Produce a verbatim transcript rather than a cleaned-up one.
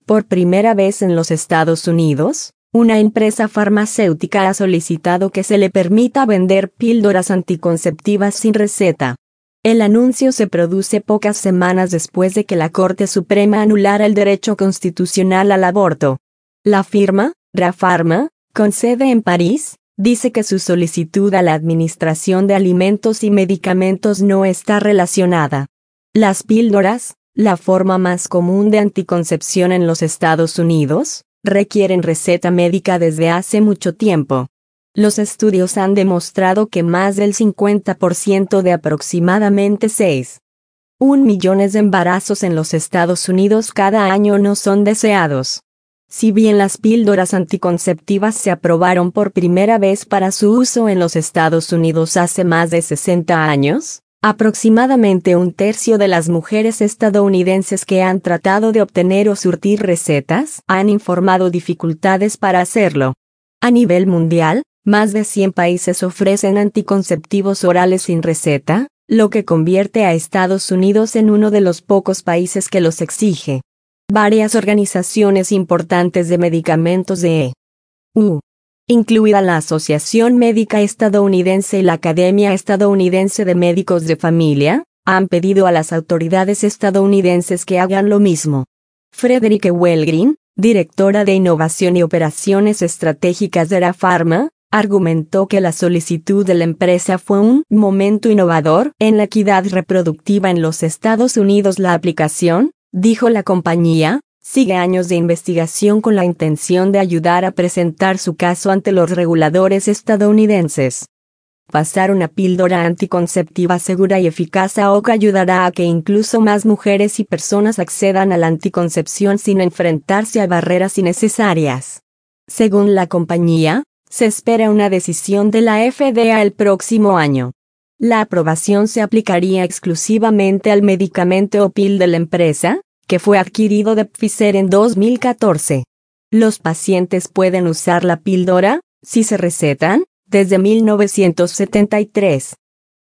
Por primera vez en los Estados Unidos, una empresa farmacéutica ha solicitado que se le permita vender píldoras anticonceptivas sin receta. El anuncio se produce pocas semanas después de que la Corte Suprema anulara el derecho constitucional al aborto. La firma, Rapharma, con sede en París, dice que su solicitud a la Administración de Alimentos y Medicamentos no está relacionada. Las píldoras, la forma más común de anticoncepción en los Estados Unidos, requieren receta médica desde hace mucho tiempo. Los estudios han demostrado que más del cincuenta por ciento de aproximadamente seis punto uno millones de embarazos en los Estados Unidos cada año no son deseados. Si bien las píldoras anticonceptivas se aprobaron por primera vez para su uso en los Estados Unidos hace más de sesenta años, aproximadamente un tercio de las mujeres estadounidenses que han tratado de obtener o surtir recetas han informado dificultades para hacerlo. A nivel mundial, más de cien países ofrecen anticonceptivos orales sin receta, lo que convierte a Estados Unidos en uno de los pocos países que los exige. Varias organizaciones importantes de medicamentos de E U, incluida la Asociación Médica Estadounidense y la Academia Estadounidense de Médicos de Familia, han pedido a las autoridades estadounidenses que hagan lo mismo. Frederique Wellgren, directora de Innovación y Operaciones Estratégicas de Rapharma, argumentó que la solicitud de la empresa fue un momento innovador en la equidad reproductiva en los Estados Unidos. La aplicación, dijo la compañía, sigue años de investigación con la intención de ayudar a presentar su caso ante los reguladores estadounidenses. Pasar una píldora anticonceptiva segura y eficaz a O C ayudará a que incluso más mujeres y personas accedan a la anticoncepción sin enfrentarse a barreras innecesarias. Según la compañía, se espera una decisión de la F D A el próximo año. La aprobación se aplicaría exclusivamente al medicamento Opill de la empresa, que fue adquirido de Pfizer en dos mil catorce. Los pacientes pueden usar la píldora, si se recetan, desde mil novecientos setenta y tres.